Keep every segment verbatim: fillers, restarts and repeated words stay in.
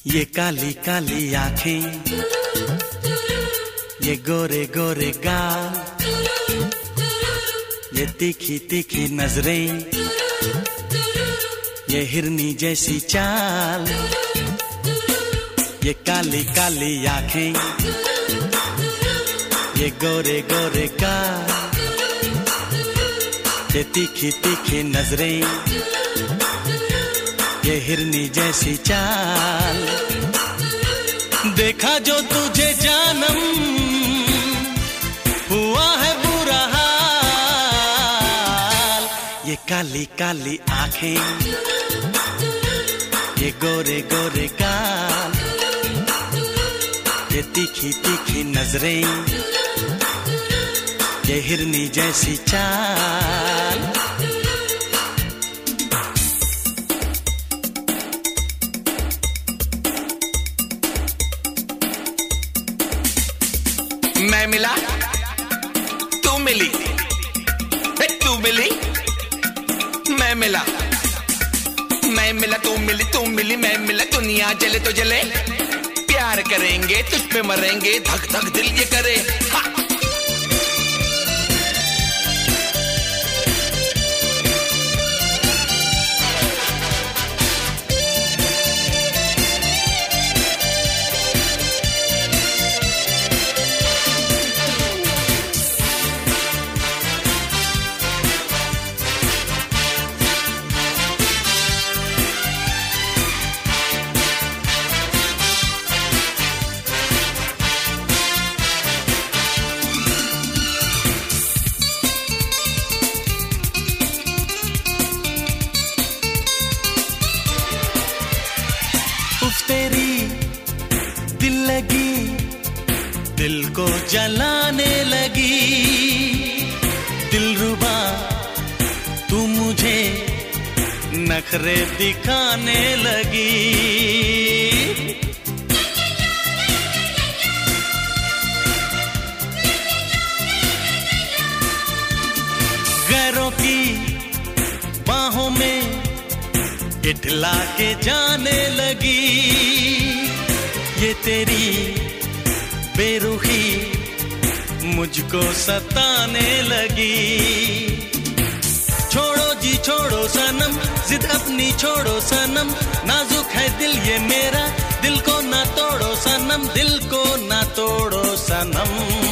ये काली काली आंखें, ये गोरे गोरे गाल, ये तीखी तीखी नजरें, ये हिरनी जैसी चाल। ये काली काली आंखें, ये गोरे गोरे गाल, ये तीखी तीखी नजरें, ये हिरनी जैसी चाल। देखा जो तुझे जानम, हुआ है बुरा हाल। ये काली काली आंखें, ये गोरे गोरे गाल, ये तीखी तीखी नजरें, ये हिरनी जैसी चाल। मैं मिला, तू मिली, तू मिली, मैं मिला, मैं मिला, तू मिली, तू मिली, मैं मिला। दुनिया जले तो जले, प्यार करेंगे तुझ पे मरेंगे, धक धक दिल ये करे। हाँ। तेरी दिल लगी, दिल को जलाने लगी। दिलरुबा तू मुझे नखरे दिखाने लगी। गैरों की बाहों में इठला के जाने लगी। ये तेरी बेरुखी मुझको सताने लगी। छोड़ो जी छोड़ो सनम, जिद अपनी छोड़ो सनम, नाजुक है दिल ये मेरा, दिल को ना तोड़ो सनम, दिल को ना तोड़ो सनम।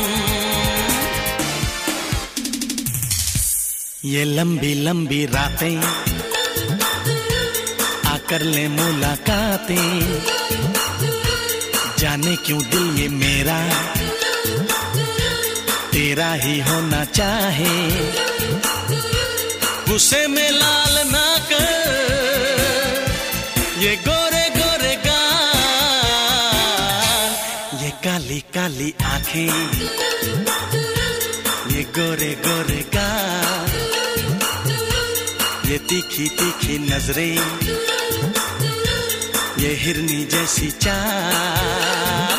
ये लंबी लंबी रातें कर ले मुलाकातें, जाने क्यों दिल ये मेरा तेरा ही होना चाहे। गुस्से में लाल ना कर ये गोरे गोरे गाल, ये काली काली आंखें, ये गोरे गोरे गाल, ये तीखी तीखी नजरें, ये हिरनी जैसी चाल।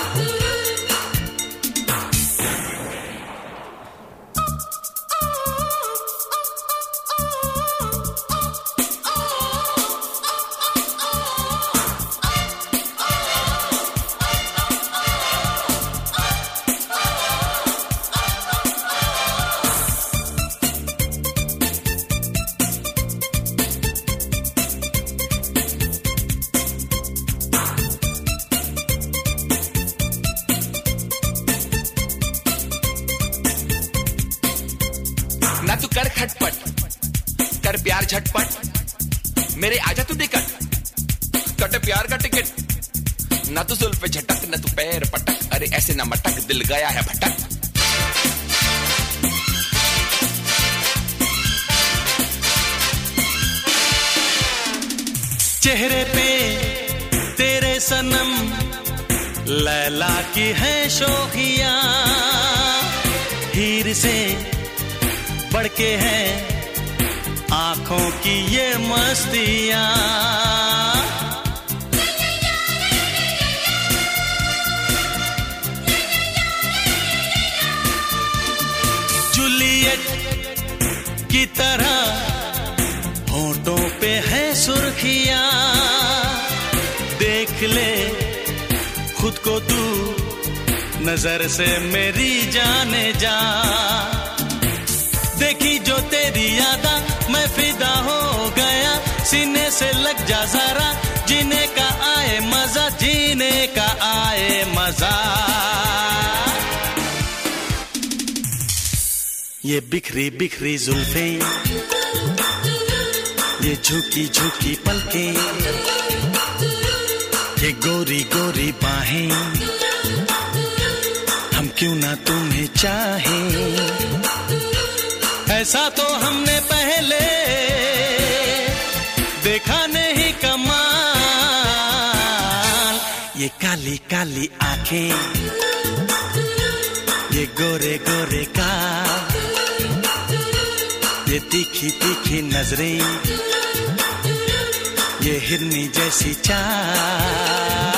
ना तू कर खटपट, कर प्यार झटपट, मेरे आजा तू टिकट, कट प्यार का टिकट। ना तू जुल्फ पे झटक, ना तू पैर पटक, अरे ऐसे ना मटक, दिल गया है भटक। चेहरे पे तेरे सनम लैला की है शोखियां, हीर से बढ़ के है आंखों की ये मस्तियां। जूलियट की तरह होठों पे है सुर्खियां, देख ले खुद को तू नजर से मेरी जाने जा। देखी जो तेरी यादा मैं फिदा हो गया, सीने से लग जा जरा, जीने का आए मजा, जीने का आए मजा। ये बिखरी बिखरी जुल्फे, ये झुकी झुकी पलकें, ये गोरी गोरी बाहें, हम क्यों ना तुम्हें चाहें। ऐसा तो हमने पहले देखा नहीं कमाल। ये काली काली आंखें, ये गोरे गोरे गाल, ये तीखी तीखी नजरें, ये हिरनी जैसी चाल।